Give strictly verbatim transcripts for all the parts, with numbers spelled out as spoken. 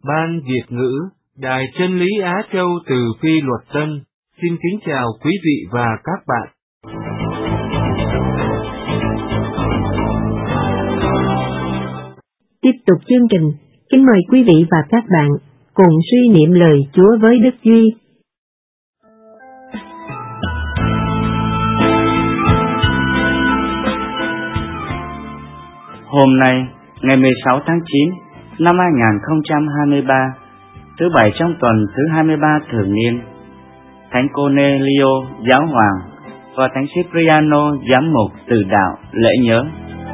Ban Việt ngữ, Đài Chân lý Á Châu từ Phi Luật Tân, xin kính chào quý vị và các bạn. Tiếp tục chương trình, kính mời quý vị và các bạn cùng suy niệm lời Chúa với Đức Duy. Hôm nay, ngày mười sáu tháng chín năm hai nghìn không trăm hai mươi ba, thứ bảy trong tuần thứ hai mươi ba thường niên, Thánh Cornelio giáo hoàng và Thánh Cipriano giám mục từ đạo lễ nhớ.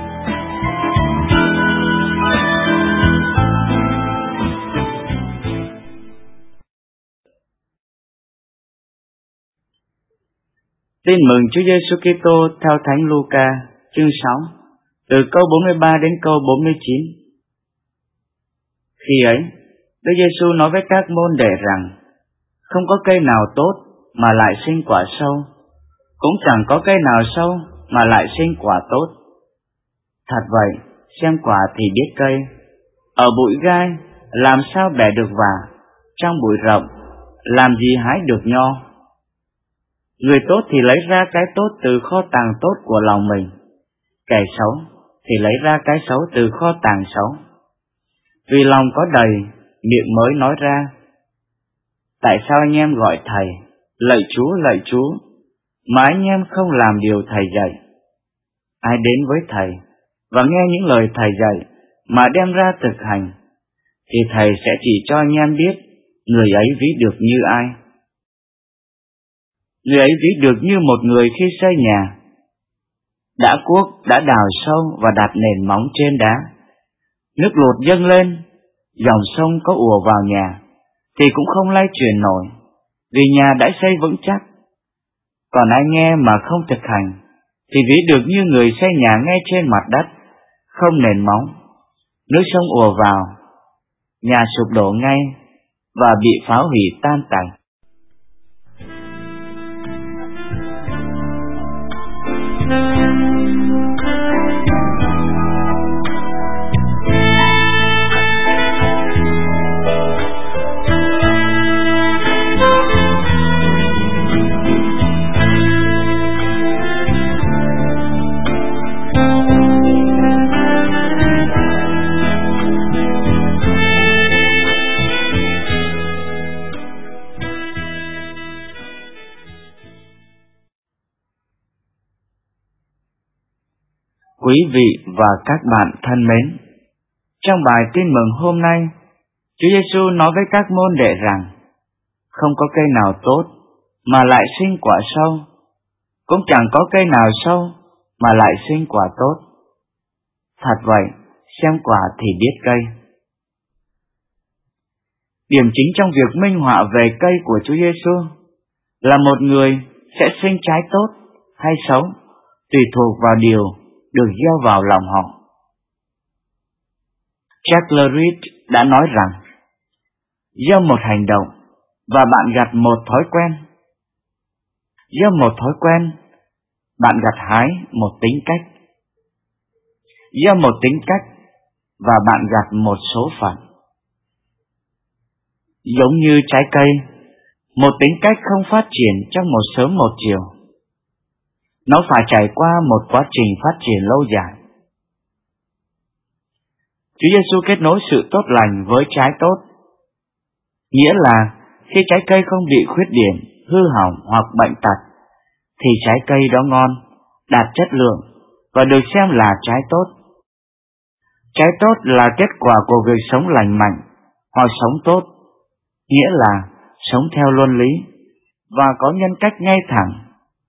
Tin mừng Chúa Giêsu Kitô theo Thánh Luca, chương sáu, từ câu bốn mươi ba đến câu bốn mươi chín. Khi ấy, Đức Giêsu nói với các môn đệ rằng: không có cây nào tốt mà lại sinh quả sâu, cũng chẳng có cây nào sâu mà lại sinh quả tốt. Thật vậy, xem quả thì biết cây. Ở bụi gai làm sao bẻ được vả, trong bụi rậm làm gì hái được nho. Người tốt thì lấy ra cái tốt từ kho tàng tốt của lòng mình, kẻ xấu thì lấy ra cái xấu từ kho tàng xấu. Vì lòng có đầy, miệng mới nói ra. Tại sao anh em gọi Thầy, lạy Chúa, lạy Chúa, mà anh em không làm điều Thầy dạy? Ai đến với Thầy và nghe những lời Thầy dạy mà đem ra thực hành, thì Thầy sẽ chỉ cho anh em biết người ấy ví được như ai. Người ấy ví được như một người khi xây nhà, đã cuốc, đã đào sâu và đặt nền móng trên đá. Nước lụt dâng lên, dòng sông có ùa vào nhà, thì cũng không lay chuyển nổi, vì nhà đã xây vững chắc. Còn ai nghe mà không thực hành, thì ví được như người xây nhà ngay trên mặt đất, không nền móng. Nước sông ùa vào, nhà sụp đổ ngay, và bị phá hủy tan tành. Quý vị và các bạn thân mến, trong bài tin mừng hôm nay, Chúa Giêsu nói với các môn đệ rằng: không có cây nào tốt mà lại sinh quả sâu, cũng chẳng có cây nào sâu mà lại sinh quả tốt. Thật vậy, xem quả thì biết cây. Điểm chính trong việc minh họa về cây của Chúa Giêsu là một người sẽ sinh trái tốt hay xấu, tùy thuộc vào điều được gieo vào lòng họ. Charles Reed đã nói rằng: gieo một hành động và bạn gặt một thói quen. Gieo một thói quen, bạn gặt hái một tính cách. Gieo một tính cách và bạn gặt một số phận. Giống như trái cây, một tính cách không phát triển trong một sớm một chiều. Nó phải trải qua một quá trình phát triển lâu dài. Chúa Giêsu kết nối sự tốt lành với trái tốt, nghĩa là khi trái cây không bị khuyết điểm, hư hỏng hoặc bệnh tật, thì trái cây đó ngon, đạt chất lượng và được xem là trái tốt. Trái tốt là kết quả của việc sống lành mạnh hoặc sống tốt, nghĩa là sống theo luân lý và có nhân cách ngay thẳng.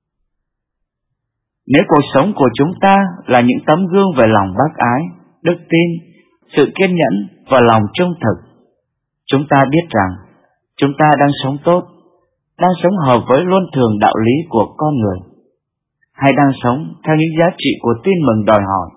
Nếu cuộc sống của chúng ta là những tấm gương về lòng bác ái, đức tin, sự kiên nhẫn và lòng trung thực, chúng ta biết rằng chúng ta đang sống tốt, đang sống hợp với luân thường đạo lý của con người, hay đang sống theo những giá trị của tin mừng đòi hỏi.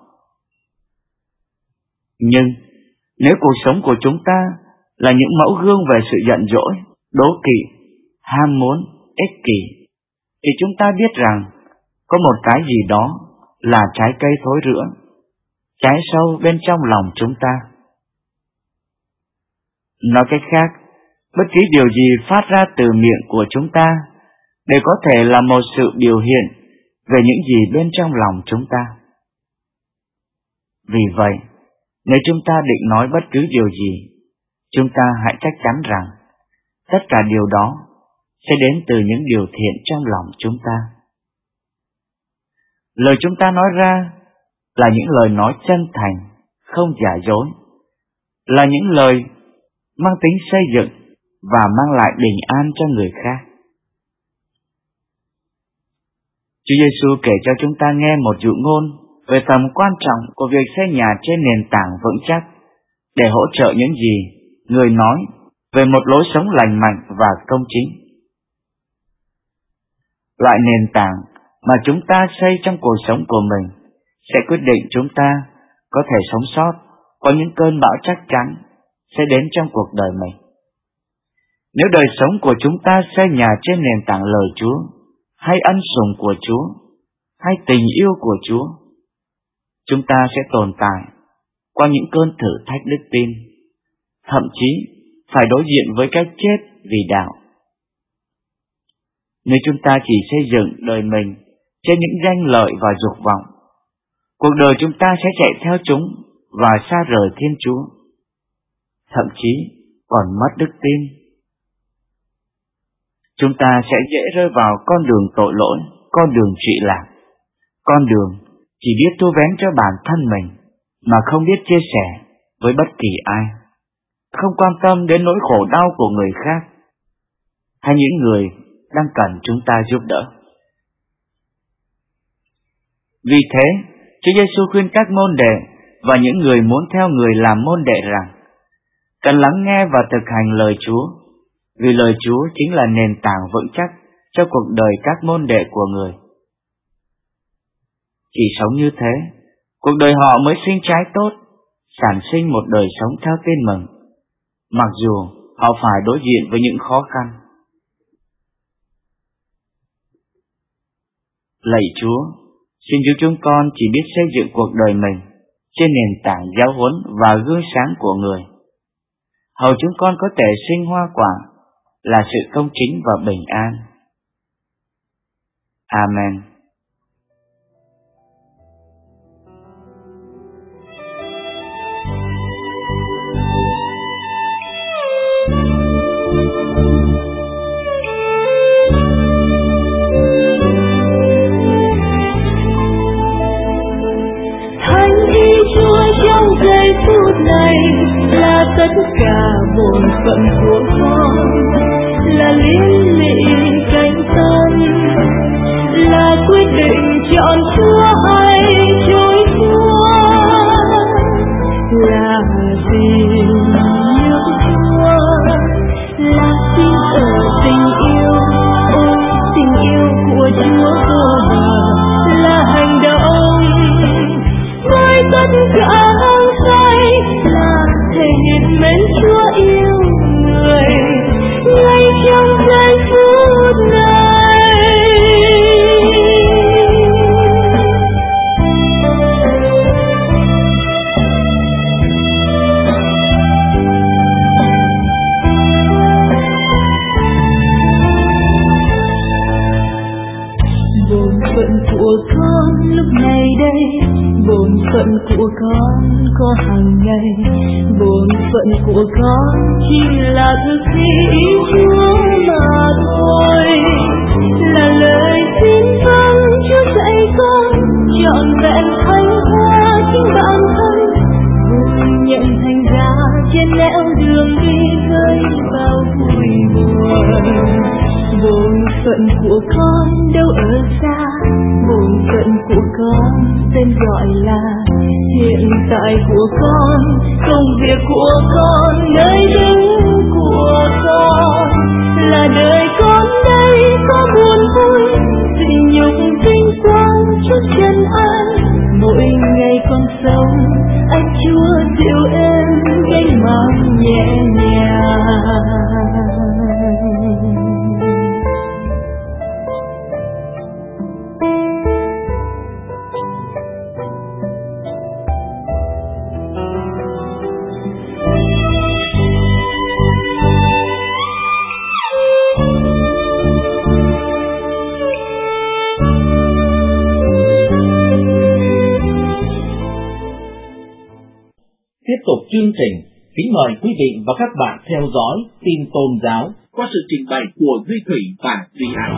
Nhưng nếu cuộc sống của chúng ta là những mẫu gương về sự giận dỗi, đố kỵ, ham muốn, ích kỷ, thì chúng ta biết rằng có một cái gì đó là trái cây thối rữa, cháy sâu bên trong lòng chúng ta. Nói cách khác, bất kỳ điều gì phát ra từ miệng của chúng ta đều có thể là một sự biểu hiện về những gì bên trong lòng chúng ta. Vì vậy, nếu chúng ta định nói bất cứ điều gì, chúng ta hãy chắc chắn rằng tất cả điều đó sẽ đến từ những điều thiện trong lòng chúng ta. Lời chúng ta nói ra là những lời nói chân thành, không giả dối, là những lời mang tính xây dựng và mang lại bình an cho người khác. Chúa Giêsu kể cho chúng ta nghe một dụ ngôn về tầm quan trọng của việc xây nhà trên nền tảng vững chắc để hỗ trợ những gì người nói về một lối sống lành mạnh và công chính. Loại nền tảng mà chúng ta xây trong cuộc sống của mình sẽ quyết định chúng ta có thể sống sót qua những cơn bão chắc chắn sẽ đến trong cuộc đời mình. Nếu đời sống của chúng ta xây nhà trên nền tảng lời Chúa, hay ân sủng của Chúa, hay tình yêu của Chúa, chúng ta sẽ tồn tại qua những cơn thử thách đức tin, thậm chí phải đối diện với cái chết vì đạo. Nếu chúng ta chỉ xây dựng đời mình trên những danh lợi và dục vọng, cuộc đời chúng ta sẽ chạy theo chúng và xa rời Thiên Chúa, thậm chí còn mất đức tin. Chúng ta sẽ dễ rơi vào con đường tội lỗi, con đường trị lạc, con đường chỉ biết thu vén cho bản thân mình mà không biết chia sẻ với bất kỳ ai, không quan tâm đến nỗi khổ đau của người khác hay những người đang cần chúng ta giúp đỡ. Vì thế, Chúa Giêsu khuyên các môn đệ và những người muốn theo người làm môn đệ rằng cần lắng nghe và thực hành lời Chúa, vì lời Chúa chính là nền tảng vững chắc cho cuộc đời các môn đệ của người. Chỉ sống như thế, cuộc đời họ mới sinh trái tốt, sản sinh một đời sống theo tin mừng, mặc dù họ phải đối diện với những khó khăn. Lạy Chúa, xin giúp chúng con chỉ biết xây dựng cuộc đời mình trên nền tảng giáo huấn và gương sáng của người, hầu chúng con có thể sinh hoa quả là sự công chính và bình an. Amen. Giây phút này là tất cả bổn phận của con, là liên lụy cánh tân, là quyết định chọn Chúa hay chối Chúa, là gì nước Chúa, là tin ở tình yêu, ôi tình yêu của Chúa vô bờ, là hành động với tất cả là thể hiện mến Chúa yêu người ngay trong giây phút này. Bổn phận của con lúc này đây, bổn phận của con có hàng ngày, bổn phận của con chỉ là thực thi ý Chúa mà thôi, là lời xin vâng Chúa dạy con trọn vẹn thanh hóa chính bản thân, vui nhận thành ra trên nẻo đường đi gây bao vui buồn. Bổn phận của con đâu ở xa, bổn phận của con tên gọi là hiện tại của con, công việc của con, nơi đứng của con, là đời con đây có buồn vui, tình nhục vinh quang chút chân an, mỗi ngày con sống anh Chúa dịu êm gánh mang nhẹ nhàng. tục chương trình, kính mời quý vị và các bạn theo dõi tin tôn giáo qua sự trình bày của Duy Thủy và Duy An.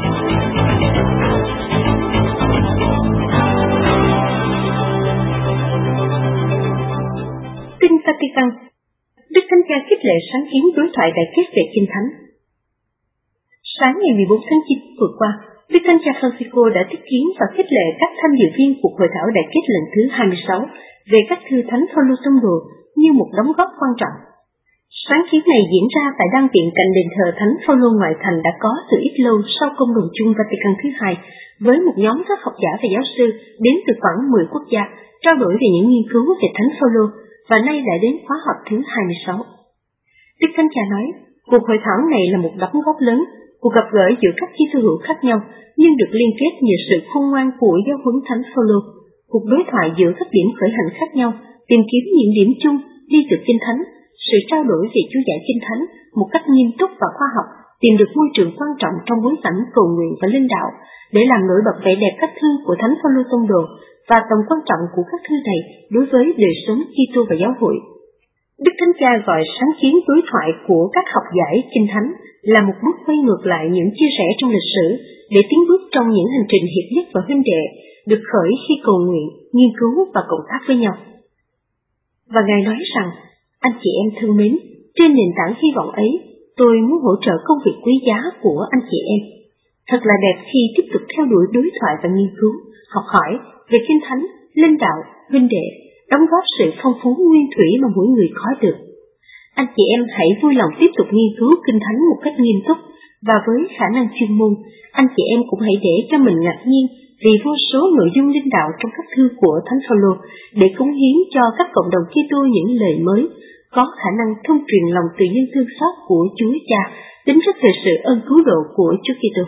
Tin Vatican. Đức Thánh Cha khích lệ sáng kiến đối thoại đại kết về Kinh Thánh. Sáng ngày mười bốn tháng chín vừa qua, Đức Thánh Cha Francisco đã tiếp kiến và khích lệ các tham dự viên cuộc hội thảo đại kết lần thứ hai mươi sáu về các thư Thánh Phaolô tông đồ như một đóng góp quan trọng. Sáng kiến này diễn ra tại đan viện cạnh đền thờ Thánh Phaolô ngoại thành đã có từ ít lâu sau công đồn chung Vatican thứ hai, với một nhóm các học giả và giáo sư đến từ khoảng mười quốc gia trao đổi về những nghiên cứu về Thánh Phaolô, và nay lại đến khóa họp thứ hai mươi sáu. Đức Thánh Cha nói, cuộc hội thảo này là một đóng góp lớn, cuộc gặp gỡ giữa các chi thư hữu khác nhau nhưng được liên kết nhờ sự khôn ngoan của giáo huấn Thánh Phaolô, cuộc đối thoại giữa các điểm khởi hành khác nhau, tìm kiếm những điểm chung đi từ Kinh Thánh, sự trao đổi về chú giải Kinh Thánh một cách nghiêm túc và khoa học, tìm được môi trường quan trọng trong bối cảnh cầu nguyện và linh đạo để làm nổi bật vẻ đẹp các thư của Thánh Phaolô tông đồ và tầm quan trọng của các thư này đối với đời sống Kitô và giáo hội. Đức Thánh Cha gọi sáng kiến đối thoại của các học giải Kinh Thánh là một bước quay ngược lại những chia sẻ trong lịch sử để tiến bước trong những hành trình hiệp nhất và huynh đệ được khởi khi cầu nguyện, nghiên cứu và cộng tác với nhau. Và Ngài nói rằng, anh chị em thân mến, trên nền tảng hy vọng ấy, tôi muốn hỗ trợ công việc quý giá của anh chị em. Thật là đẹp khi tiếp tục theo đuổi đối thoại và nghiên cứu, học hỏi về Kinh Thánh, linh đạo, huynh đệ, đóng góp sự phong phú nguyên thủy mà mỗi người có được. Anh chị em hãy vui lòng tiếp tục nghiên cứu Kinh Thánh một cách nghiêm túc, và với khả năng chuyên môn, anh chị em cũng hãy để cho mình ngạc nhiên vì vô số nội dung linh đạo trong các thư của Thánh Phaolô để cống hiến cho các cộng đồng Kitô những lời mới, có khả năng thông truyền lòng từ nhân thương xót của Chúa Cha, tính chất về sự ơn cứu độ của Chúa Kitô.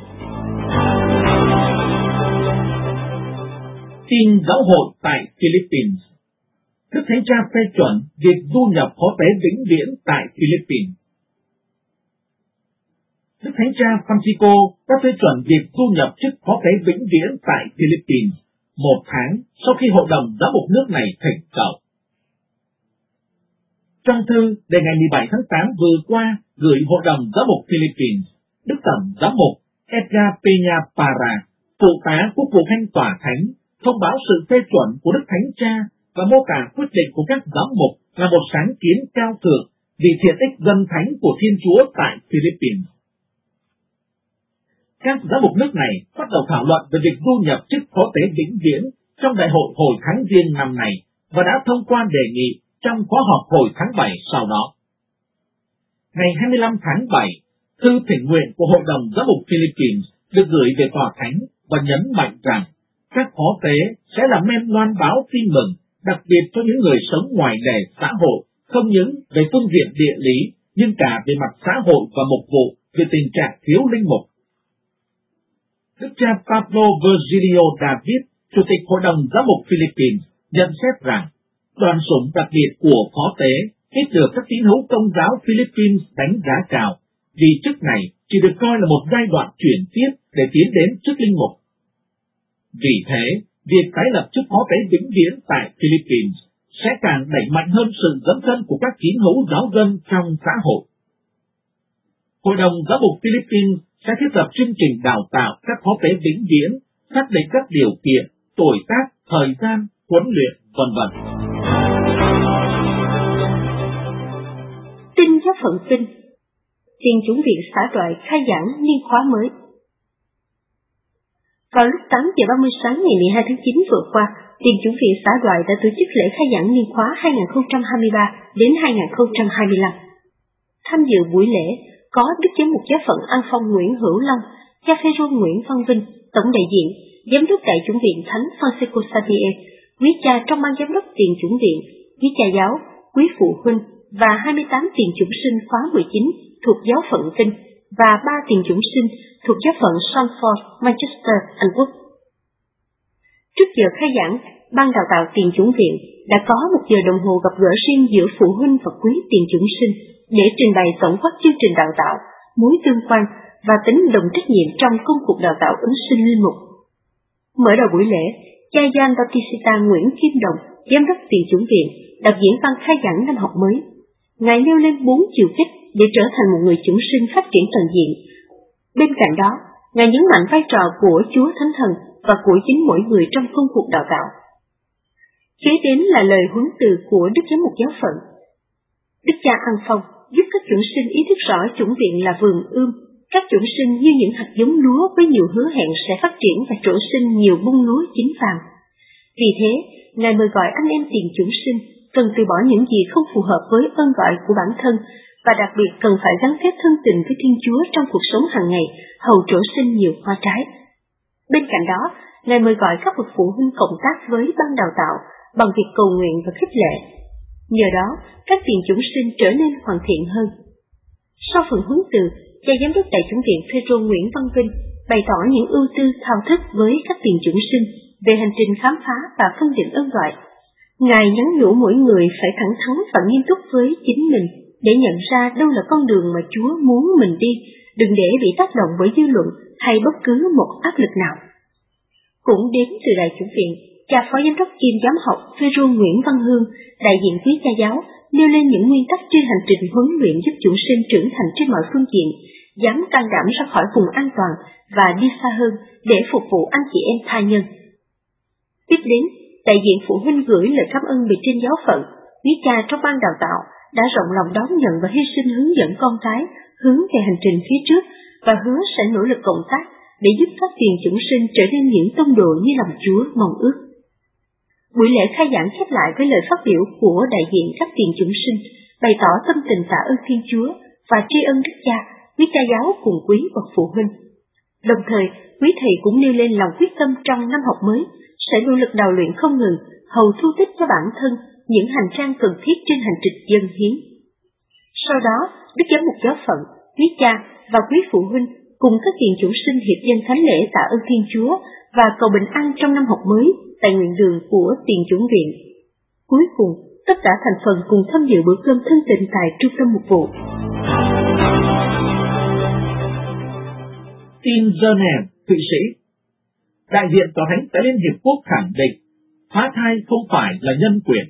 Tin giáo hội tại Philippines. Đức Thánh Cha phê chuẩn việc du nhập phó tế vĩnh viễn tại Philippines. Đức Thánh Cha Francisco đã phê chuẩn việc du nhập chức phó tế vĩnh viễn tại Philippines một tháng sau khi Hội đồng Giám mục nước này thỉnh cầu. Trong thư đề ngày mười bảy tháng tám vừa qua gửi Hội đồng Giám mục Philippines, Đức Tổng Giám mục Edgar Peña Parra, phụ tá quốc vụ Khanh Tòa Thánh, thông báo sự phê chuẩn của Đức Thánh Cha và mô tả quyết định của các giám mục là một sáng kiến cao thượng vì thiện ích dân thánh của Thiên Chúa tại Philippines. Các giám mục nước này bắt đầu thảo luận về việc du nhập chức phó tế vĩnh viễn trong đại hội hồi tháng Giêng năm này và đã thông qua đề nghị trong khóa họp hồi tháng bảy sau đó. Ngày hai mươi lăm tháng bảy, thư thỉnh nguyện của Hội đồng Giám mục Philippines được gửi về Tòa Thánh và nhấn mạnh rằng các phó tế sẽ là men loan báo tin mừng, đặc biệt cho những người sống ngoài lề xã hội, không những về phương diện địa lý, nhưng cả về mặt xã hội và mục vụ về tình trạng thiếu linh mục. Đức cha Pablo Virgilio David, Chủ tịch Hội đồng Giám mục Philippines, nhận xét rằng đoàn sủng đặc biệt của phó tế ít được các tín hữu Công giáo Philippines đánh giá cao, vì chức này chỉ được coi là một giai đoạn chuyển tiếp để tiến đến chức linh mục. Vì thế, việc tái lập chức phó tế vĩnh viễn tại Philippines sẽ càng đẩy mạnh hơn sự dấn thân của các tín hữu giáo dân trong xã hội. Hội đồng Giám mục Philippines sẽ thiết lập chương trình đào tạo các phó tế vĩnh viễn, xác định các điều kiện, tuổi tác, thời gian, huấn luyện, vân vân. Tin giáo phận Vinh. Tiền chủng viện xã đoại khai giảng niên khóa mới. Vào lúc tám giờ ba mươi sáng ngày mười hai tháng chín vừa qua, Tiền chủng viện xã đoại đã tổ chức lễ khai giảng niên khóa hai nghìn không trăm hai mươi ba đến hai nghìn không trăm hai mươi lăm. Tham dự buổi lễ có Đức Giám mục Giáo phận An Phong Nguyễn Hữu Long, Cha Phêrô Nguyễn Văn Vinh, tổng đại diện, Giám đốc Đại chủng viện Thánh Francisco Xavier, quý cha trong ban giám đốc Tiền chủng viện, quý cha giáo, quý phụ huynh và hai mươi tám tiền chủng sinh khóa mười chín thuộc giáo phận Vinh và ba tiền chủng sinh thuộc giáo phận Salford, Manchester, Anh Quốc. Trước giờ khai giảng, ban đào tạo tiền chủng viện đã có một giờ đồng hồ gặp gỡ riêng giữa phụ huynh và quý tiền chủng sinh để trình bày tổng quát chương trình đào tạo, mối tương quan và tính đồng trách nhiệm trong công cuộc đào tạo ứng sinh linh mục. Mở đầu buổi lễ, cha Gian Bautista Nguyễn Kim Đồng, giám đốc Tiền chủng viện, đọc diễn văn khai giảng năm học mới. Ngài nêu lên bốn chiều kích để trở thành một người chủng sinh phát triển toàn diện. Bên cạnh đó, Ngài nhấn mạnh vai trò của Chúa Thánh Thần và của chính mỗi người trong công cuộc đào tạo. Kế đến là lời huấn từ của Đức Giám mục giáo phận. Đức cha An Phong giúp các chủng sinh ý thức rõ chủng viện là vườn ươm, các chủng sinh như những hạt giống lúa với nhiều hứa hẹn sẽ phát triển và trổ sinh nhiều bông lúa chín vàng. Vì thế, Ngài mời gọi anh em tiền chủng sinh cần từ bỏ những gì không phù hợp với ơn gọi của bản thân và đặc biệt cần phải gắn kết thân tình với Thiên Chúa trong cuộc sống hàng ngày, hầu trổ sinh nhiều hoa trái. Bên cạnh đó, Ngài mời gọi các bậc phụ huynh cộng tác với ban đào tạo bằng việc cầu nguyện và khích lệ. Nhờ đó, các tiền chủng sinh trở nên hoàn thiện hơn. Sau phần huấn từ, cha giám đốc Đại chủng viện Phêrô Nguyễn Văn Vinh bày tỏ những ưu tư thao thức với các tiền chủng sinh về hành trình khám phá và phân định ơn gọi. Ngài nhắn nhủ mỗi người phải thẳng thắn và nghiêm túc với chính mình để nhận ra đâu là con đường mà Chúa muốn mình đi, đừng để bị tác động bởi dư luận hay bất cứ một áp lực nào. Cũng đến từ Đại chủng viện, cha phó giám đốc kiêm giám học Phêrô Nguyễn Văn Hương, đại diện phía cha giáo, nêu lên những nguyên tắc trên hành trình huấn luyện giúp chủng sinh trưởng thành trên mọi phương diện, dám can đảm ra khỏi vùng an toàn và đi xa hơn để phục vụ anh chị em tha nhân. Tiếp đến, đại diện phụ huynh gửi lời cảm ơn bề trên giáo phận, quý cha trong ban đào tạo đã rộng lòng đón nhận và hy sinh hướng dẫn con cái hướng về hành trình phía trước và hứa sẽ nỗ lực cộng tác để giúp các tiền chủng sinh trở nên những tông đồ như lòng Chúa mong ước. Buổi lễ khai giảng khép lại với lời phát biểu của đại diện các tiền chủng sinh, bày tỏ tâm tình tạ ơn Thiên Chúa và tri ân Đức Cha, quý cha giáo cùng quý bậc phụ huynh. Đồng thời, quý thầy cũng nêu lên lòng quyết tâm trong năm học mới sẽ nỗ lực đào luyện không ngừng, hầu thu tích cho bản thân những hành trang cần thiết trên hành trình dâng hiến. Sau đó, Đức Giám mục giáo phận, quý cha và quý phụ huynh cùng các tiền chủng sinh hiệp dân thánh lễ tạ ơn Thiên Chúa và cầu bình an trong năm học mới tại nguyện đường của tiền chủng viện. Cuối cùng, tất cả thành phần cùng tham dự bữa cơm thân tình tại trung tâm mục vụ. Tin Geneva, Thụy Sĩ. Đại diện Tòa Thánh tại Liên Hiệp Quốc khẳng định phá thai không phải là nhân quyền.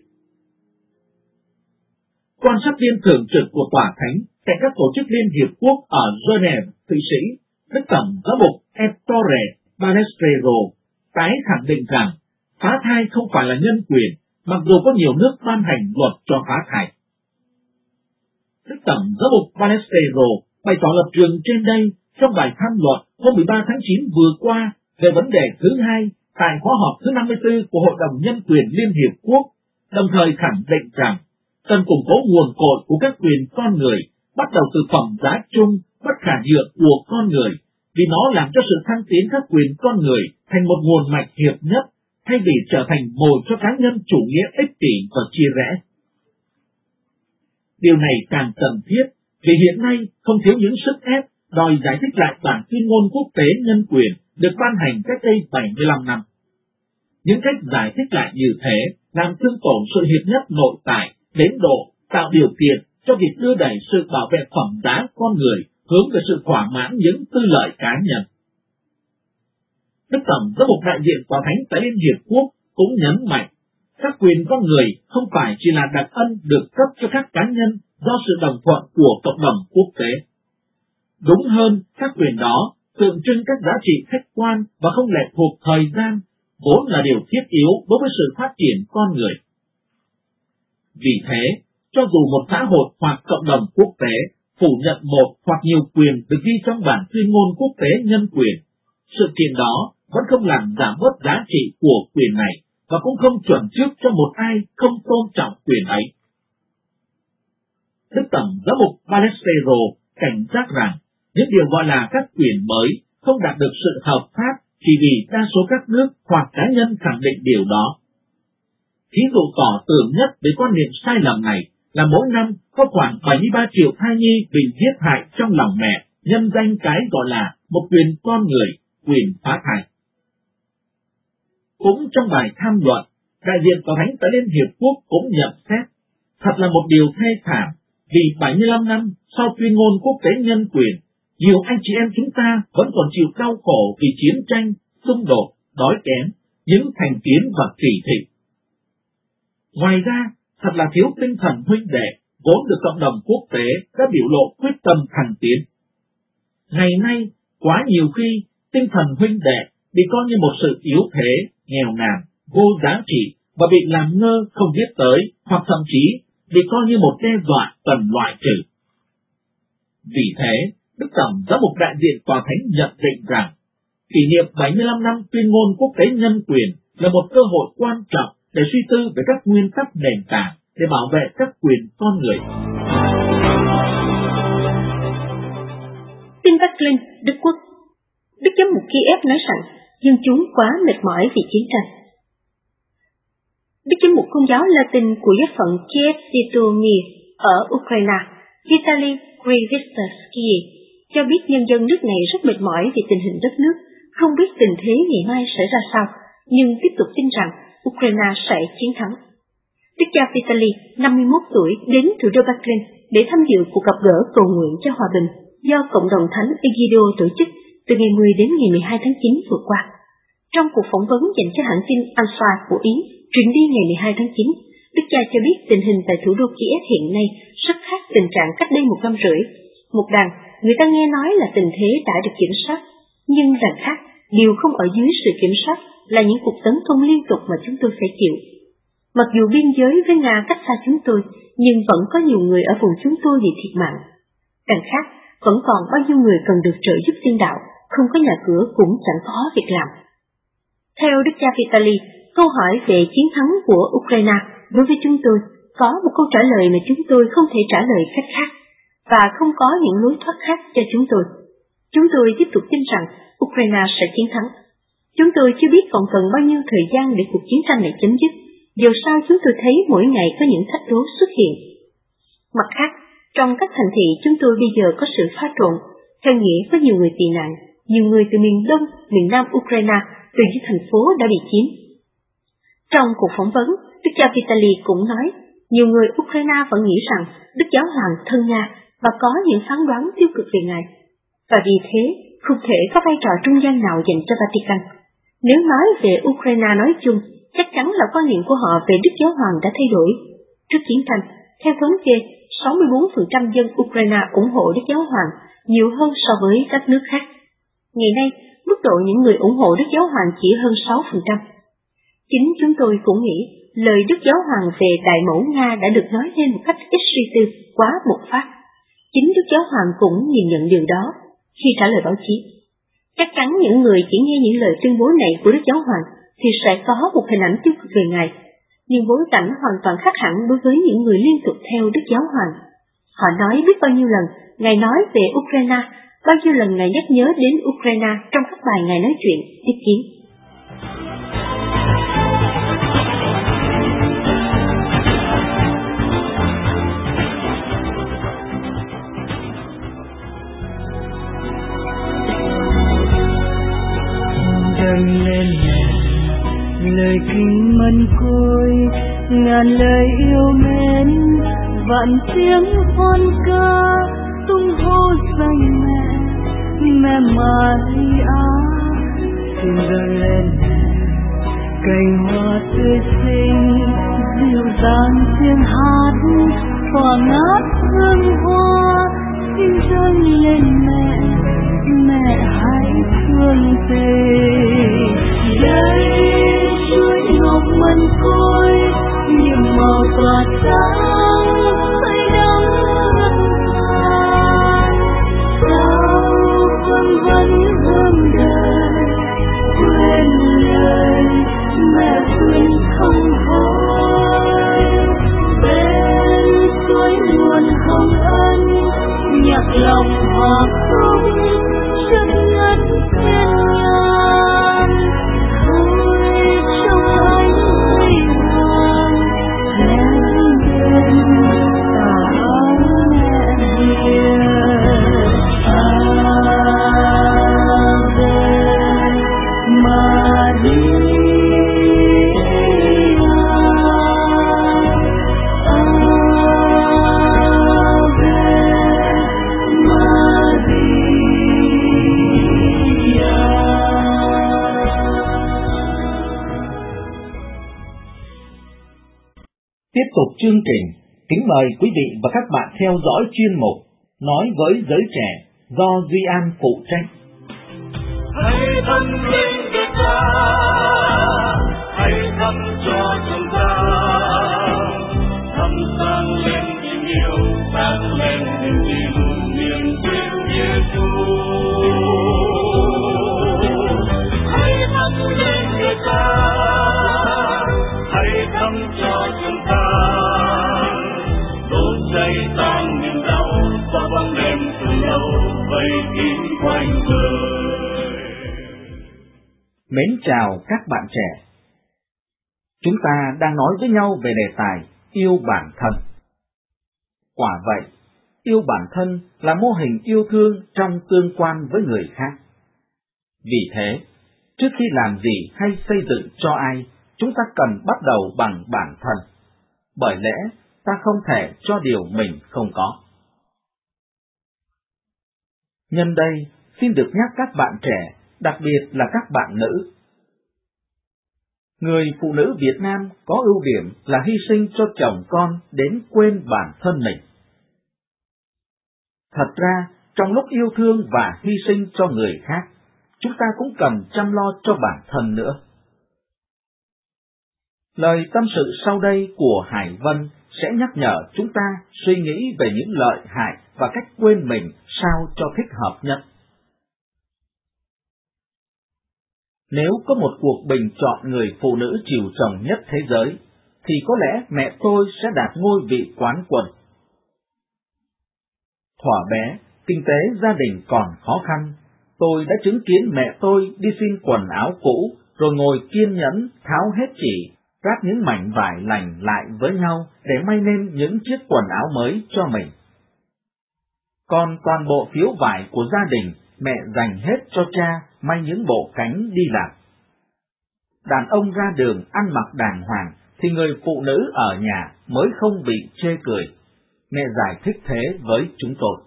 Quan sát viên thường trực của Tòa Thánh tại các tổ chức Liên Hiệp Quốc ở Geneva, Thụy Sĩ, Đức Tổng Giám mục Ettore Balestrero tái khẳng định rằng phá thai không phải là nhân quyền, mặc dù có nhiều nước ban hành luật cho phá thai. Đức Tổng Giám mục Balestrero bày tỏ lập trường trên đây trong bài tham luận hôm mười ba tháng chín vừa qua về vấn đề thứ hai tại khóa họp thứ năm mươi tư của Hội đồng Nhân quyền Liên Hiệp Quốc, đồng thời khẳng định rằng cần củng cố nguồn cội của các quyền con người, bắt đầu từ phẩm giá chung bất khả nhượng của con người, vì nó làm cho sự thăng tiến các quyền con người thành một nguồn mạch hiệp nhất, thay vì trở thành mồi cho cá nhân chủ nghĩa ích kỷ và chia rẽ. Điều này càng cần thiết vì hiện nay không thiếu những sức ép đòi giải thích lại bản tuyên ngôn quốc tế nhân quyền được ban hành cách đây bảy mươi lăm năm. Những cách giải thích lại như thế làm thương tổn sự hiệp nhất nội tại đến độ tạo điều kiện cho việc đưa đẩy sự bảo vệ phẩm giá con người hướng về sự thỏa mãn những tư lợi cá nhân. Đức Tổng Giám mục đại diện Tòa Thánh tại Liên Hiệp Quốc cũng nhấn mạnh các quyền con người không phải chỉ là đặc ân được cấp cho các cá nhân do sự đồng thuận của cộng đồng quốc tế. Đúng hơn, các quyền đó tượng trưng các giá trị khách quan và không lệ thuộc thời gian, vốn là điều thiết yếu đối với sự phát triển con người. Vì thế, cho dù một xã hội hoặc cộng đồng quốc tế phủ nhận một hoặc nhiều quyền được ghi trong bản tuyên ngôn quốc tế nhân quyền, sự kiện đó vẫn không làm giảm bớt giá trị của quyền này và cũng không chuẩn trước cho một ai không tôn trọng quyền ấy. Đức Tổng Giám mục Balestrero cảnh giác rằng những điều gọi là các quyền mới không đạt được sự hợp pháp chỉ vì đa số các nước hoặc cá nhân khẳng định điều đó. Thí dụ tỏ tường nhất về quan niệm sai lầm này là mỗi năm có khoảng bảy mươi ba triệu thai nhi bị giết hại trong lòng mẹ nhân danh cái gọi là một quyền con người, quyền phá thai. Cũng trong bài tham luận, đại diện Tòa Thánh tại Liên Hiệp Quốc cũng nhận xét thật là một điều thê thảm vì bảy mươi lăm năm sau tuyên ngôn quốc tế nhân quyền, nhiều anh chị em chúng ta vẫn còn chịu đau khổ vì chiến tranh, xung đột, đói kém, những thành kiến và kỳ thị. Ngoài ra, thật là thiếu tinh thần huynh đệ, vốn được cộng đồng quốc tế đã biểu lộ quyết tâm thăng tiến. Ngày nay, quá nhiều khi, tinh thần huynh đệ bị coi như một sự yếu thế, nghèo nàn, vô giá trị và bị làm ngơ không biết tới, hoặc thậm chí bị coi như một đe dọa cần loại trừ. Vì thế, Đức Tổng Giám mục đại diện Tòa Thánh nhận định rằng, kỷ niệm bảy mươi lăm năm tuyên ngôn quốc tế nhân quyền là một cơ hội quan trọng để suy tư về các nguyên tắc nền tảng để bảo vệ các quyền con người. Tin Berlin, Đức Quốc. Đức Giám mục Kiev nói rằng dân chúng quá mệt mỏi vì chiến tranh. Đức Giám mục Công giáo Latin của giáo phận Kiev Sitomir ở Ukraine, Vitaly Krivitsky, cho biết nhân dân nước này rất mệt mỏi vì tình hình đất nước, không biết tình thế ngày mai sẽ ra sao, nhưng tiếp tục tin rằng Ukraine sẽ chiến thắng. Đức cha Vitaly, năm mươi mốt tuổi, đến thủ đô Berlin để tham dự cuộc gặp gỡ cầu nguyện cho hòa bình do Cộng đồng Thánh Egidio tổ chức từ ngày mười đến ngày mười hai tháng chín vừa qua. Trong cuộc phỏng vấn dành cho hãng tin Alfa của Ý truyền đi ngày mười hai tháng chín, Đức cha cho biết tình hình tại thủ đô Kiev hiện nay rất khác tình trạng cách đây một năm rưỡi. Một đằng, người ta nghe nói là tình thế đã được kiểm soát, nhưng đằng khác, điều không ở dưới sự kiểm soát là những cuộc tấn công liên tục mà chúng tôi phải chịu. Mặc dù biên giới với Nga cách xa chúng tôi, nhưng vẫn có nhiều người ở vùng chúng tôi bị thiệt mạng. Đằng khác, vẫn còn bao nhiêu người cần được trợ giúp nhân đạo, không có nhà cửa cũng chẳng có việc làm. Theo Đức cha Vitaly, câu hỏi về chiến thắng của Ukraine đối với chúng tôi có một câu trả lời mà chúng tôi không thể trả lời cách khác, và không có những lối thoát khác cho chúng tôi. Chúng tôi tiếp tục tin rằng Ukraine sẽ chiến thắng. Chúng tôi chưa biết còn cần bao nhiêu thời gian để cuộc chiến tranh này chấm dứt, dù sao chúng tôi thấy mỗi ngày có những thách đố xuất hiện. Mặt khác, trong các thành thị chúng tôi bây giờ có sự pha trộn, theo nghĩa có nhiều người tị nạn, nhiều người từ miền đông, miền nam Ukraine, từ những thành phố đã bị chiếm. Trong cuộc phỏng vấn, Đức cha Vitaly cũng nói, nhiều người Ukraine vẫn nghĩ rằng Đức Giáo Hoàng thân Nga và có những phán đoán tiêu cực về Ngài, và vì thế không thể có vai trò trung gian nào dành cho Vatican. Nếu nói về Ukraine nói chung, chắc chắn là quan niệm của họ về Đức Giáo Hoàng đã thay đổi. Trước chiến tranh, theo thống kê, sáu mươi bốn phần trăm dân Ukraine ủng hộ Đức Giáo Hoàng, nhiều hơn so với các nước khác. Ngày nay, mức độ những người ủng hộ Đức Giáo Hoàng chỉ hơn sáu phần trăm. Chính chúng tôi cũng nghĩ lời Đức Giáo Hoàng về Đại Mẫu Nga đã được nói lên một cách ít suy tư, quá bộc phát. Chính Đức Giáo Hoàng cũng nhìn nhận điều đó khi trả lời báo chí. Chắc chắn những người chỉ nghe những lời tuyên bố này của Đức Giáo Hoàng thì sẽ có một hình ảnh tiêu cực về Ngài, nhưng bối cảnh hoàn toàn khác hẳn đối với những người liên tục theo Đức Giáo Hoàng. Họ nói biết bao nhiêu lần Ngài nói về Ukraine, bao nhiêu lần Ngài nhắc nhớ đến Ukraine trong các bài Ngài nói chuyện, tiếp kiến. Dâng lên lời kinh mân côi, ngàn lời yêu mến, vạn tiếng hoan ca tung hô danh mẹ, mẹ Maria. Xin dâng lên cành hoa tươi xinh, dịu dàng tiếng hát tỏa ngát hương hoa. Xin dâng lên mẹ, mẹ hãy thương tình. Đây chuỗi ngọc mân côi, nhiệm màu tỏa sáng say đắm ngân vàng. Sao con vẫn hương đời, quên lời mẹ khuyên không hỏi. Bên suối nguồn hồng ân, tục chương trình, kính mời quý vị và các bạn theo dõi chuyên mục Nói với giới trẻ do Duy An phụ trách. Hãy thăm lên Việt Nam, hãy thăm cho chúng ta, thăm sáng lên tình yêu, sáng lên niềm tin, niềm tin Giêsu. Hãy thăm lên Việt Nam, hãy thăm cho chúng ta, đốt cháy tan niềm đau, cho bóng đêm từ lâu vây kín quanh đời. Mến chào các bạn trẻ. Chúng ta đang nói với nhau về đề tài yêu bản thân. Quả vậy, yêu bản thân là mô hình yêu thương trong tương quan với người khác. Vì thế, trước khi làm gì hay xây dựng cho ai, chúng ta cần bắt đầu bằng bản thân. Bởi lẽ, ta không thể cho điều mình không có. Nhân đây, xin được nhắc các bạn trẻ, đặc biệt là các bạn nữ. Người phụ nữ Việt Nam có ưu điểm là hy sinh cho chồng con đến quên bản thân mình. Thật ra, trong lúc yêu thương và hy sinh cho người khác, chúng ta cũng cần chăm lo cho bản thân nữa. Lời tâm sự sau đây của Hải Vân sẽ nhắc nhở chúng ta suy nghĩ về những lợi hại và cách quên mình sao cho thích hợp nhất. Nếu có một cuộc bình chọn người phụ nữ chiều chồng nhất thế giới, thì có lẽ mẹ tôi sẽ đạt ngôi vị quán quân. Thuở bé, kinh tế gia đình còn khó khăn, tôi đã chứng kiến mẹ tôi đi xin quần áo cũ, rồi ngồi kiên nhẫn tháo hết chỉ, ráp những mảnh vải lành lại với nhau để may nên những chiếc quần áo mới cho mình. Còn toàn bộ phiếu vải của gia đình, mẹ dành hết cho cha may những bộ cánh đi làm. Đàn ông ra đường ăn mặc đàng hoàng, thì người phụ nữ ở nhà mới không bị chê cười. Mẹ giải thích thế với chúng tôi.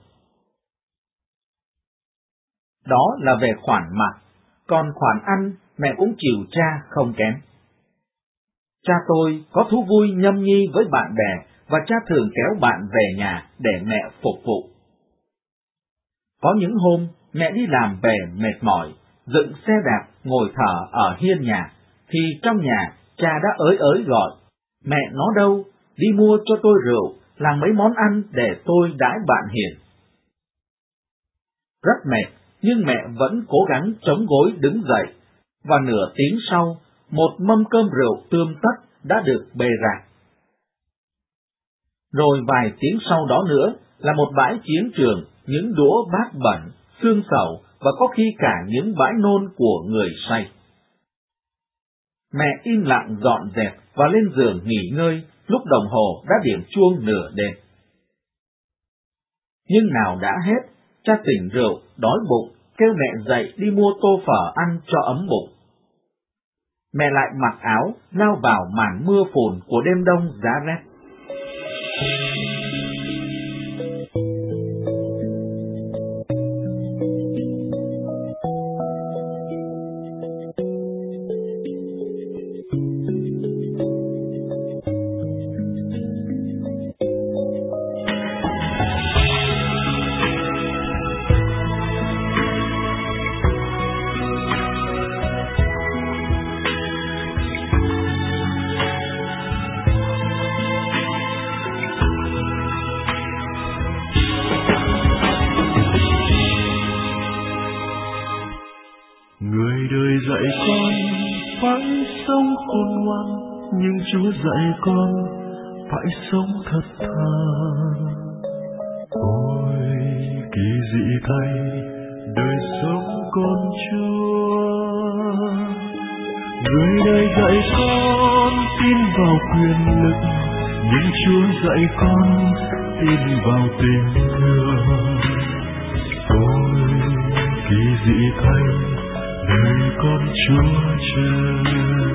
Đó là về khoản mặc, còn khoản ăn mẹ cũng chiều cha không kém. Cha tôi có thú vui nhâm nhi với bạn bè, và cha thường kéo bạn về nhà để mẹ phục vụ. Có những hôm, mẹ đi làm về mệt mỏi, dựng xe đạp ngồi thở ở hiên nhà, thì trong nhà cha đã ới ới gọi, mẹ nó đâu, đi mua cho tôi rượu, làm mấy món ăn để tôi đãi bạn hiền. Rất mệt, nhưng mẹ vẫn cố gắng chống gối đứng dậy, và nửa tiếng sau, một mâm cơm rượu tươm tất đã được bê ra. Rồi vài tiếng sau đó nữa là một bãi chiến trường, những đũa bát bẩn, xương sầu và có khi cả những bãi nôn của người say. Mẹ im lặng dọn dẹp và lên giường nghỉ ngơi lúc đồng hồ đã điểm chuông nửa đêm. Nhưng nào đã hết, cha tỉnh rượu, đói bụng, kêu mẹ dậy đi mua tô phở ăn cho ấm bụng. Mẹ lại mặc áo, lao vào màn mưa phùn của đêm đông giá rét. Dạy con phải sống khôn ngoan, nhưng Chúa dạy con phải sống thật thà. Ôi kỳ dị thay đời sống con Chúa. Người đời dạy con tin vào quyền lực, nhưng Chúa dạy con tin vào tình thương. Ôi kỳ dị thay đời con Chúa trời.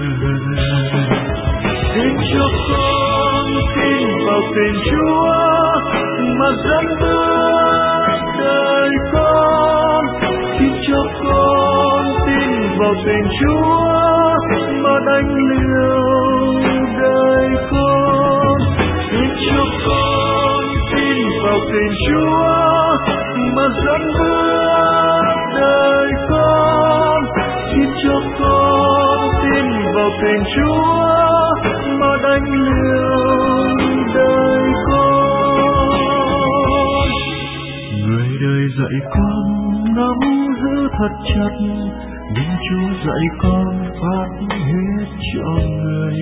Xin cho con tin vào tình Chúa mà dẫn bước đời con. Xin cho con tin vào tình Chúa mà đánh liều đời con. Xin cho con tin vào tên Chúa mà dẫn bước đời con. Xin cho con tin vào tên Chúa mà đánh liều đời con. Người đời dạy con nắm giữ thật chặt, nhưng Chúa dạy con phát hết cho người.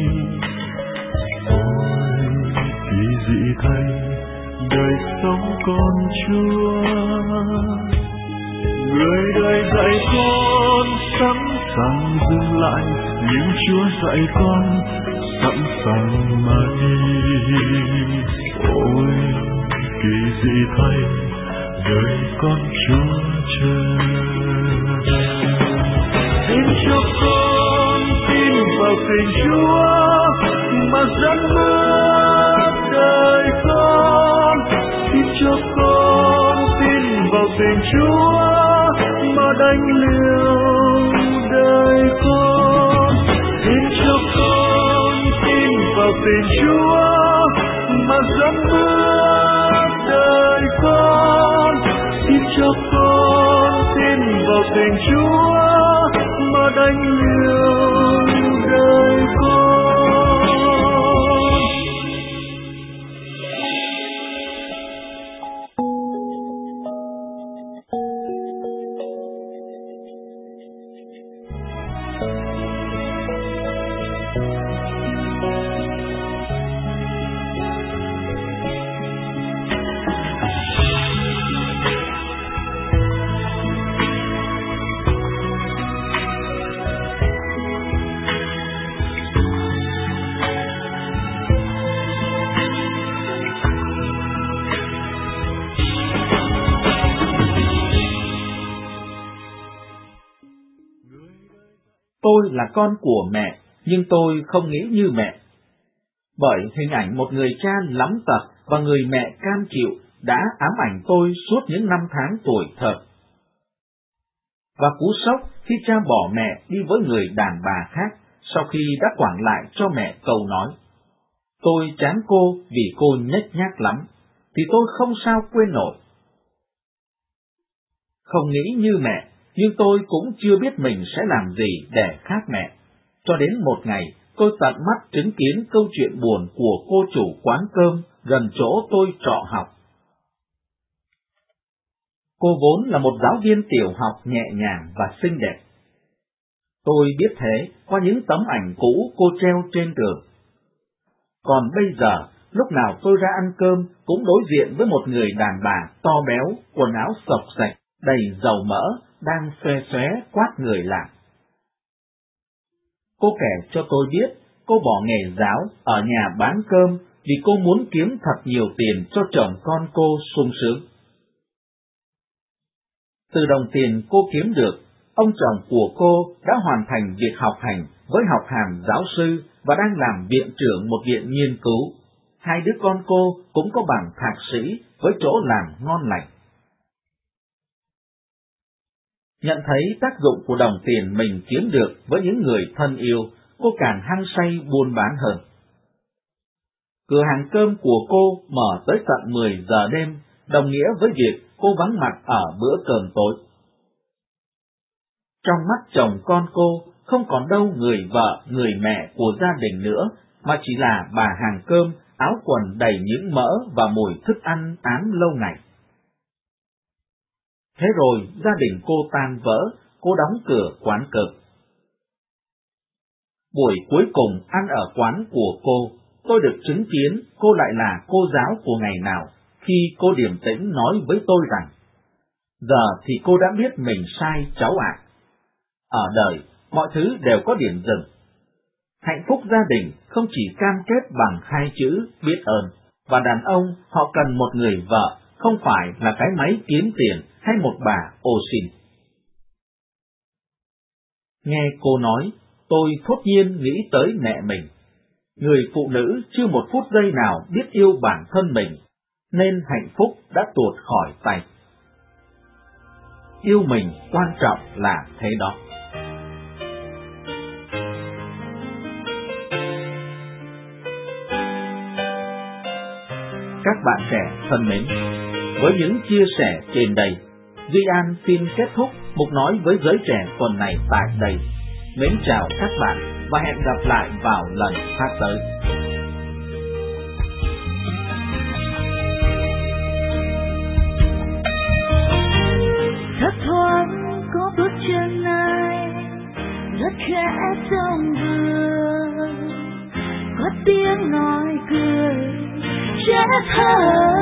Ôi kỳ dị thay đời sống con Chúa. Người đời dạy con sẵn sàng dừng lại, nhưng Chúa dạy con sẵn sàng mà đi. Ôi kỳ dị thay đời con Chúa chờ. Xin cho con tin vào tình Chúa mà dẫn bước đời con. Xin cho con tin vào tình Chúa mà đánh liều đời con. Xin cho con tin vào tình Chúa mà dẫn bước đời con. Xin cho con tin vào tình Chúa mà đánh liều đời con. Tôi là con của mẹ, nhưng tôi không nghĩ như mẹ. Bởi hình ảnh một người cha lắm tật và người mẹ cam chịu đã ám ảnh tôi suốt những năm tháng tuổi thơ. Và cú sốc khi cha bỏ mẹ đi với người đàn bà khác sau khi đã quẳng lại cho mẹ câu nói. Tôi chán cô vì cô nhếch nhác lắm, thì tôi không sao quên nổi. Không nghĩ như mẹ, nhưng tôi cũng chưa biết mình sẽ làm gì để khác mẹ. Cho đến một ngày, tôi tận mắt chứng kiến câu chuyện buồn của cô chủ quán cơm gần chỗ tôi trọ học. Cô vốn là một giáo viên tiểu học nhẹ nhàng và xinh đẹp. Tôi biết thế qua những tấm ảnh cũ cô treo trên tường. Còn bây giờ, lúc nào tôi ra ăn cơm cũng đối diện với một người đàn bà to béo, quần áo xộc xệch, đầy dầu mỡ, đang xoe xoé quát người làm. Cô kể cho tôi biết cô bỏ nghề giáo ở nhà bán cơm vì cô muốn kiếm thật nhiều tiền cho chồng con cô sung sướng. Từ đồng tiền cô kiếm được, ông chồng của cô đã hoàn thành việc học hành với học hàm giáo sư và đang làm viện trưởng một viện nghiên cứu. Hai đứa con cô cũng có bằng thạc sĩ với chỗ làm ngon lành. Nhận thấy tác dụng của đồng tiền mình kiếm được với những người thân yêu, cô càng hăng say buôn bán hơn. Cửa hàng cơm của cô mở tới tận mười giờ đêm, đồng nghĩa với việc cô vắng mặt ở bữa cơm tối. Trong mắt chồng con cô, không còn đâu người vợ, người mẹ của gia đình nữa, mà chỉ là bà hàng cơm, áo quần đầy những mỡ và mùi thức ăn ám lâu ngày. Thế rồi gia đình cô tan vỡ, cô đóng cửa quán cơm. Buổi cuối cùng ăn ở quán của cô, tôi được chứng kiến cô lại là cô giáo của ngày nào, khi cô điềm tĩnh nói với tôi rằng, giờ thì cô đã biết mình sai cháu ạ. Ở đời, mọi thứ đều có điểm dừng. Hạnh phúc gia đình không chỉ cam kết bằng hai chữ biết ơn, và đàn ông họ cần một người vợ, không phải là cái máy kiếm tiền hay một bà ô xin. Nghe cô nói, tôi thốt nhiên nghĩ tới mẹ mình. Người phụ nữ chưa một phút giây nào biết yêu bản thân mình, nên hạnh phúc đã tuột khỏi tay. Yêu mình quan trọng là thế đó. bạn trẻ thân mến, với những chia sẻ trên đây, Duy An xin kết thúc mục nói với giới trẻ tuần này tại đây. Mến chào các bạn và hẹn gặp lại vào lần phát tới. Thấp thoáng có bước chân ai rất khẽ trong vườn, có tiếng nói cười trẻ thơ.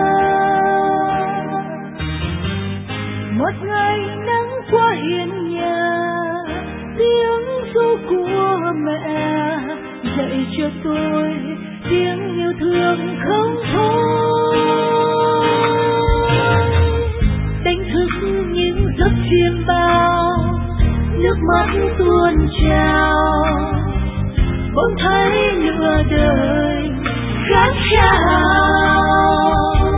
Một ngày nắng qua hiên nhà, tiếng ru của mẹ dạy cho tôi tiếng yêu thương không thôi. Đánh thức những giấc chiêm bao, nước mắt tuôn trào, bỗng thấy nửa đời khát khao.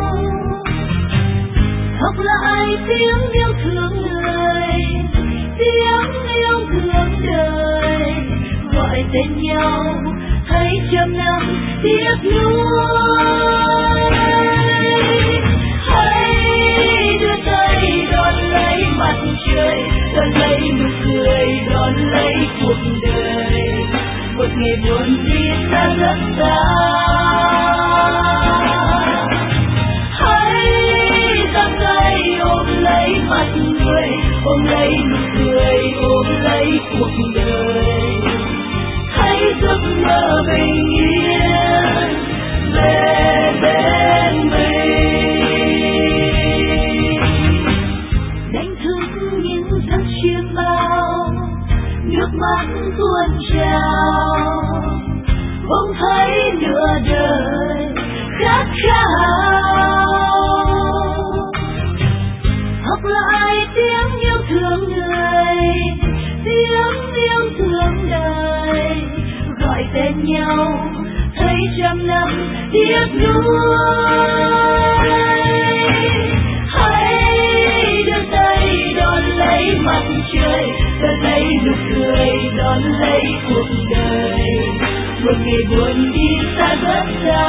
Học lại tiếng yêu thương người, tiếng yêu thương đời, gọi tên nhau thấy trăm năm tiếc nuối. Hãy đưa tay đón lấy mặt trời, đón lấy nụ cười, đón lấy cuộc đời. Một ngày buồn đi xa rất xa, hãy giang tay ôm lấy mặt người, ôm lấy nụ cười, ôm lấy cuộc đời. Hãy giấc mơ bình yên về bên mình. Đánh thức những giấc chiêm bao, nước mắt tuôn trào, bỗng thấy nửa đời khát khao. Học lại tiếng yêu thương người, tiếng yêu thương đời, gọi tên nhau thấy trăm năm tiếc nuối. Hãy đưa tay đón lấy mặt trời, đón lấy nụ cười, đón lấy cuộc đời. Một ngày buồn đi xa rất xa,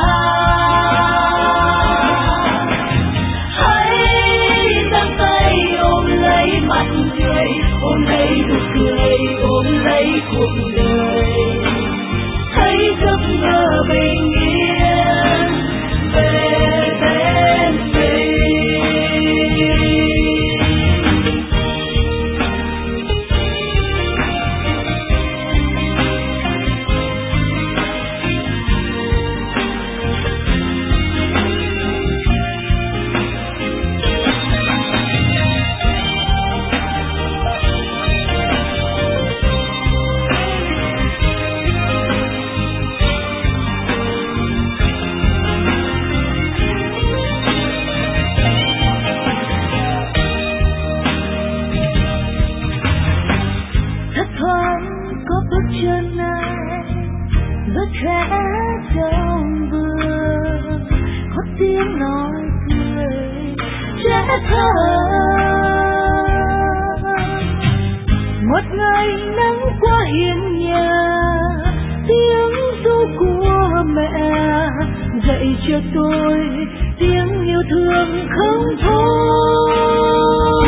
hãy giang tay ôm lấy mặt người, ôm lấy nụ cười, ôm lấy cuộc đời. Hãy giấc mơ bình yên về bên mình. Một ngày nắng qua hiên nhà, tiếng ru của mẹ dạy cho tôi tiếng yêu thương không thôi.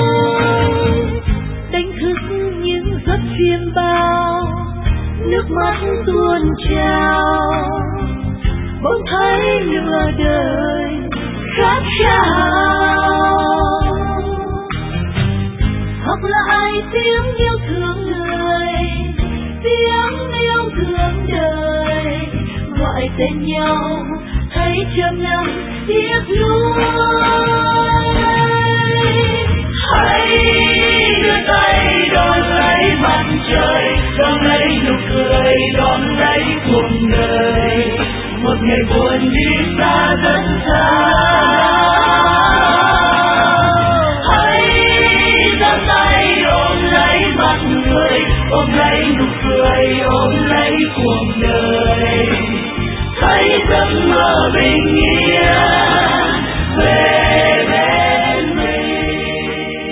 Đánh thức những giấc chiêm bao, nước mắt tuôn trào, bỗng thấy nửa đời khát khao. Học lại tiếng yêu thương người, tiếng yêu thương đời, gọi tên nhau thấy trăm năm tiếc nuối. Hãy đưa tay đón lấy mặt trời, đón lấy nụ cười, đón lấy cuộc đời. Một ngày buồn đi xa rất xa, ôm lấy nụ cười, ôm lấy cuộc đời. Hãy giấc mơ bình yên về bên mình.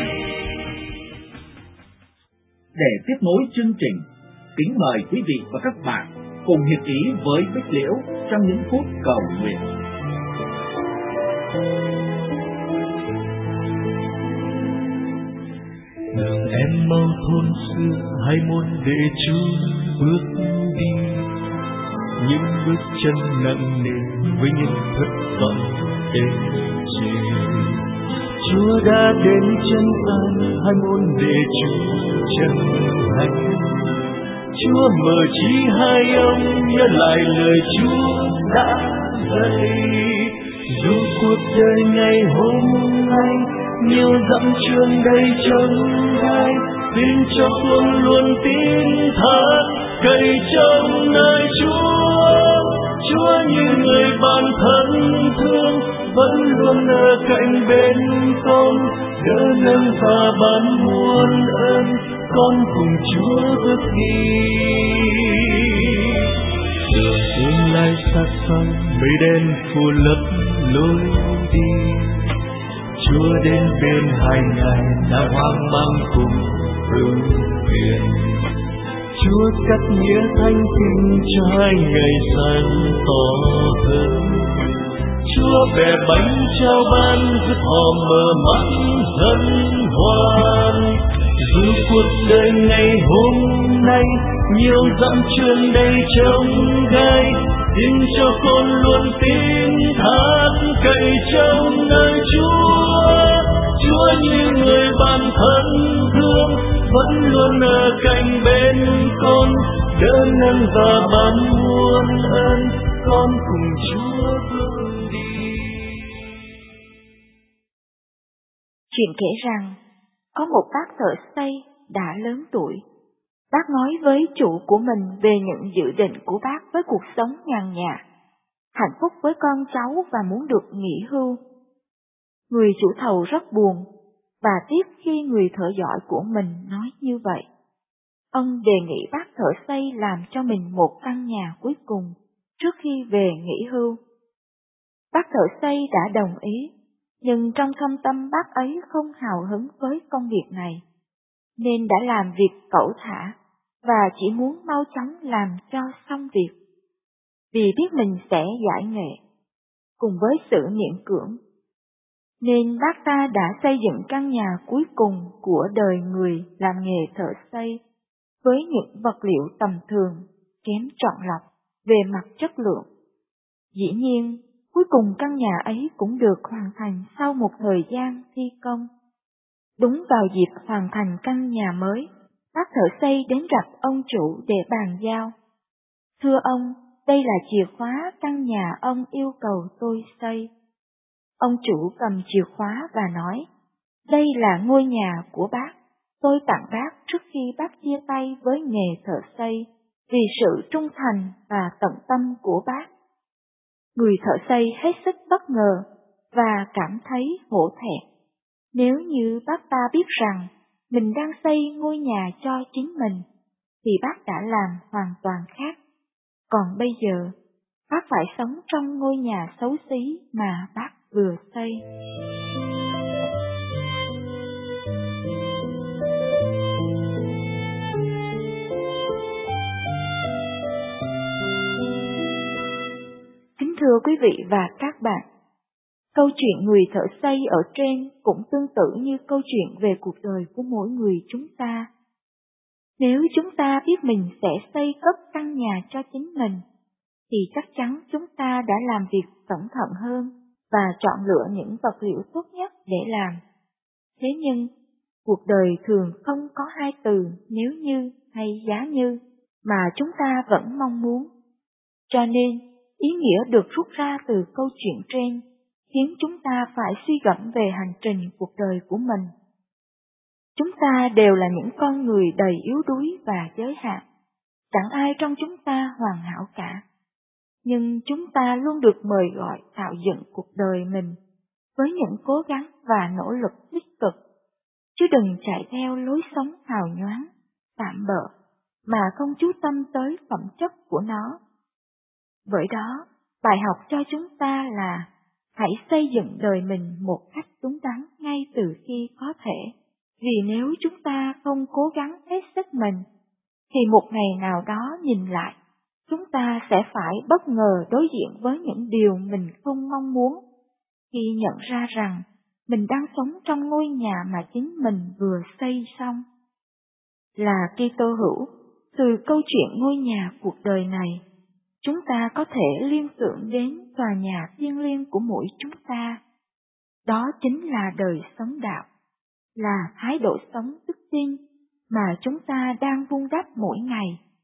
Để tiếp nối chương trình, kính mời quý vị và các bạn cùng hiệp ý với Bích Liễu trong những phút cầu nguyện. Đường em mau thôn xưa hay muốn để Chúa bước đi, những bước chân nặng nề với những thất vọng ê chề. Chúa đã đến chân ai hay muốn để Chúa chân thành. Chúa mở trí hai ông nhớ lại lời Chúa đã dạy. Dù cuộc đời ngày hôm nay nhiều dặm trường đầy trông gai, xin cho con luôn tin thật cậy trong nơi Chúa. Chúa như người bạn thân thương vẫn luôn ở cạnh bên con, đỡ nâng và ban muôn ơn, con cùng Chúa bước đi. Đường tương lai xa xăm mây đen phủ lấp lối đi, Chúa đến bên hai ngài đã hoang mang cùng ưu phiền. Chúa cắt nghĩa thanh kinh cho hai ngày sáng tỏ hơn. Chúa bẻ bánh trao ban giúp họ mở mắt hân hoan. Dù cuộc đời ngày hôm nay nhiều dặm trường đầy trông gai, xin cho con luôn tin thác cậy trong nơi Chúa. Chúa như người bạn thân thương vẫn luôn ở cạnh bên con, đỡ nâng và ban muôn ơn, con cùng Chúa bước đi. Chuyện kể rằng có một bác thợ xây đã lớn tuổi. Bác nói với chủ của mình về những dự định của bác với cuộc sống nhàn nhã, hạnh phúc với con cháu và muốn được nghỉ hưu. Người chủ thầu rất buồn và tiếc khi người thợ giỏi của mình nói như vậy. Ông đề nghị bác thợ xây làm cho mình một căn nhà cuối cùng trước khi về nghỉ hưu. Bác thợ xây đã đồng ý, nhưng trong thâm tâm bác ấy không hào hứng với công việc này, nên đã làm việc cẩu thả và chỉ muốn mau chóng làm cho xong việc, vì biết mình sẽ giải nghệ, cùng với sự miễn cưỡng. Nên bác ta đã xây dựng căn nhà cuối cùng của đời người làm nghề thợ xây, với những vật liệu tầm thường, kém chọn lọc về mặt chất lượng. Dĩ nhiên, cuối cùng căn nhà ấy cũng được hoàn thành sau một thời gian thi công. Đúng vào dịp hoàn thành căn nhà mới, bác thợ xây đến gặp ông chủ để bàn giao. Thưa ông, đây là chìa khóa căn nhà ông yêu cầu tôi xây. Ông chủ cầm chìa khóa và nói, đây là ngôi nhà của bác, tôi tặng bác trước khi bác chia tay với nghề thợ xây, vì sự trung thành và tận tâm của bác. Người thợ xây hết sức bất ngờ và cảm thấy hổ thẹn. Nếu như bác ta biết rằng mình đang xây ngôi nhà cho chính mình, thì bác đã làm hoàn toàn khác. Còn bây giờ, bác phải sống trong ngôi nhà xấu xí mà bác vừa xây. Kính thưa quý vị và các bạn, câu chuyện người thợ xây ở trên cũng tương tự như câu chuyện về cuộc đời của mỗi người chúng ta. Nếu chúng ta biết mình sẽ xây cất căn nhà cho chính mình, thì chắc chắn chúng ta đã làm việc cẩn thận hơn và chọn lựa những vật liệu tốt nhất để làm. Thế nhưng, cuộc đời thường không có hai từ nếu như hay giá như mà chúng ta vẫn mong muốn. Cho nên, ý nghĩa được rút ra từ câu chuyện trên khiến chúng ta phải suy gẫm về hành trình cuộc đời của mình. Chúng ta đều là những con người đầy yếu đuối và giới hạn. Chẳng ai trong chúng ta hoàn hảo cả. Nhưng chúng ta luôn được mời gọi tạo dựng cuộc đời mình với những cố gắng và nỗ lực tích cực, chứ đừng chạy theo lối sống hào nhoáng, tạm bợ, mà không chú tâm tới phẩm chất của nó. Bởi đó, bài học cho chúng ta là hãy xây dựng đời mình một cách đúng đắn ngay từ khi có thể. Vì nếu chúng ta không cố gắng hết sức mình, thì một ngày nào đó nhìn lại, chúng ta sẽ phải bất ngờ đối diện với những điều mình không mong muốn, khi nhận ra rằng mình đang sống trong ngôi nhà mà chính mình vừa xây xong. Là Kitô hữu, từ câu chuyện ngôi nhà cuộc đời này, chúng ta có thể liên tưởng đến tòa nhà thiêng liêng của mỗi chúng ta. Đó chính là đời sống đạo, là thái độ sống đức tin mà chúng ta đang vun đắp mỗi ngày.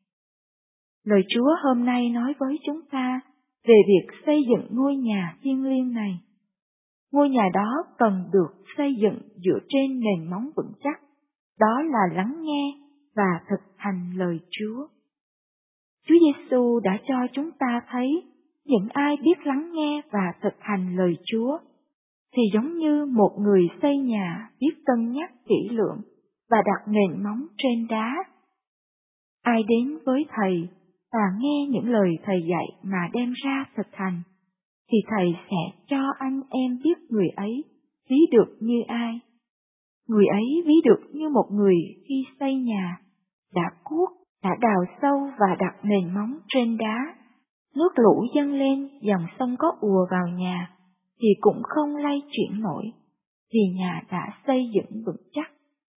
Lời Chúa hôm nay nói với chúng ta về việc xây dựng ngôi nhà thiêng liêng này. Ngôi nhà đó cần được xây dựng dựa trên nền móng vững chắc, đó là lắng nghe và thực hành lời Chúa. Chúa Giêsu đã cho chúng ta thấy những ai biết lắng nghe và thực hành lời Chúa thì giống như một người xây nhà biết cân nhắc kỹ lưỡng và đặt nền móng trên đá. Ai đến với Thầy và nghe những lời Thầy dạy mà đem ra thực hành, thì Thầy sẽ cho anh em biết người ấy ví được như ai. Người ấy ví được như một người khi xây nhà, đã cuốc, đã đào sâu và đặt nền móng trên đá. Nước lũ dâng lên, dòng sông có ùa vào nhà, thì cũng không lay chuyển nổi, vì nhà đã xây dựng vững chắc.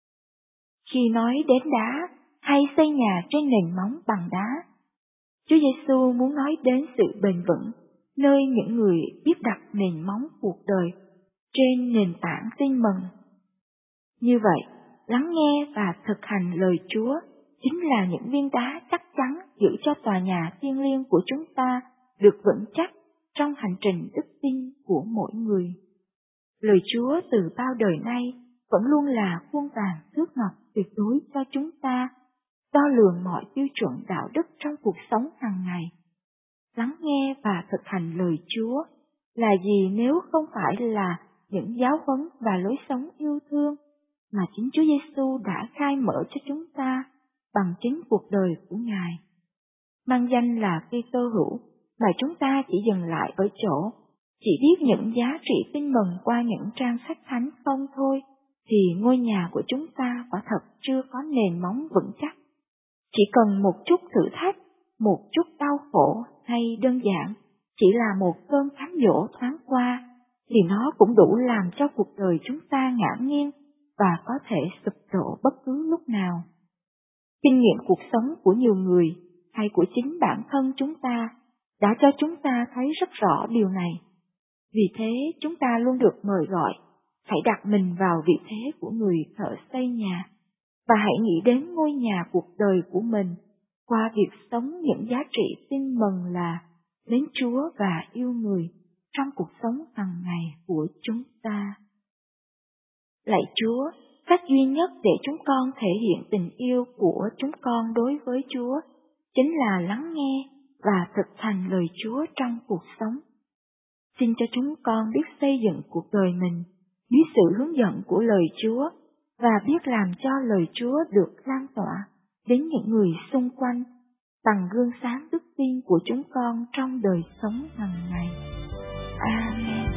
Khi nói đến đá hay xây nhà trên nền móng bằng đá, Chúa Giêsu muốn nói đến sự bền vững, nơi những người biết đặt nền móng cuộc đời trên nền tảng tin mừng. Như vậy, lắng nghe và thực hành lời Chúa chính là những viên đá chắc chắn giữ cho tòa nhà thiêng liêng của chúng ta được vững chắc trong hành trình đức tin của mỗi người. Lời Chúa từ bao đời nay vẫn luôn là khuôn vàng thước ngọc tuyệt đối cho chúng ta, đo lường mọi tiêu chuẩn đạo đức trong cuộc sống hàng ngày. Lắng nghe và thực hành lời Chúa là gì nếu không phải là những giáo huấn và lối sống yêu thương mà chính Chúa Giêsu đã khai mở cho chúng ta bằng chính cuộc đời của Ngài. Mang danh là Kitô hữu mà chúng ta chỉ dừng lại ở chỗ chỉ biết những giá trị tin mừng qua những trang sách thánh không thôi, thì ngôi nhà của chúng ta quả thật chưa có nền móng vững chắc. Chỉ cần một chút thử thách, một chút đau khổ hay đơn giản chỉ là một cơn cám dỗ thoáng qua, thì nó cũng đủ làm cho cuộc đời chúng ta ngã nghiêng và có thể sụp đổ bất cứ lúc nào. Kinh nghiệm cuộc sống của nhiều người hay của chính bản thân chúng ta đã cho chúng ta thấy rất rõ điều này. Vì thế chúng ta luôn được mời gọi, hãy đặt mình vào vị thế của người thợ xây nhà, và hãy nghĩ đến ngôi nhà cuộc đời của mình qua việc sống những giá trị tin mừng là mến Chúa và yêu người trong cuộc sống hàng ngày của chúng ta. Lạy Chúa, cách duy nhất để chúng con thể hiện tình yêu của chúng con đối với Chúa chính là lắng nghe và thực hành lời Chúa trong cuộc sống. Xin cho chúng con biết xây dựng cuộc đời mình, biết sự hướng dẫn của lời Chúa và biết làm cho lời Chúa được lan tỏa đến những người xung quanh bằng gương sáng đức tin của chúng con trong đời sống hàng ngày. Amen.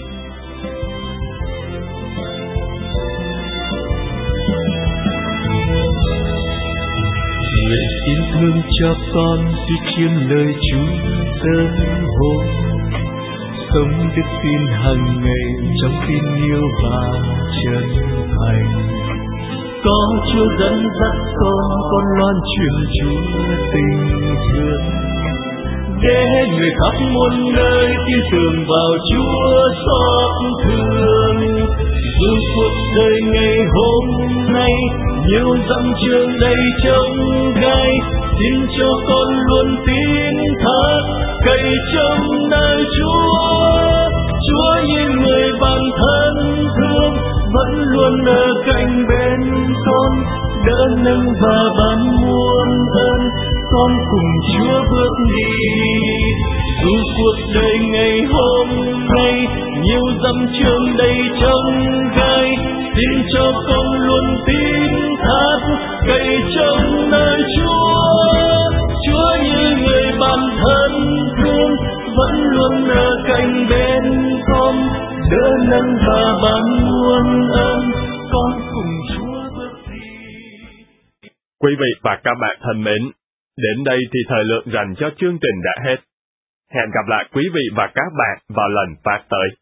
Nguyện xin thương cho con khi chiêm lời Chúa dân hồn, sống đức tin hàng ngày trong tin yêu và chân thành. Có Chúa dẫn dắt con, con loan truyền Chúa tình thương, để người khắp muôn nơi tin tưởng vào Chúa xót thương. Dù cuộc đời ngày hôm nay nhiều dặm trường đầy trông gai, xin cho con luôn tin thật cậy trông nơi Chúa. Chúa như người bạn thân thương vẫn luôn ở cạnh bên con, đỡ nâng và ban muôn ơn, con cùng Chúa bước đi. Dù cuộc đời ngày hôm nay nhiều dặm trường đầy trông gai, xin cho con luôn tin thật cậy trông nơi Chúa. Chúa như người bạn thân thương vẫn luôn ở cạnh bên con, đỡ nâng và ban muôn ơn, con cùng Chúa bước đi. Quý vị và các bạn thân mến, đến đây thì thời lượng dành cho chương trình đã hết. Hẹn gặp lại quý vị và các bạn vào lần phát tới.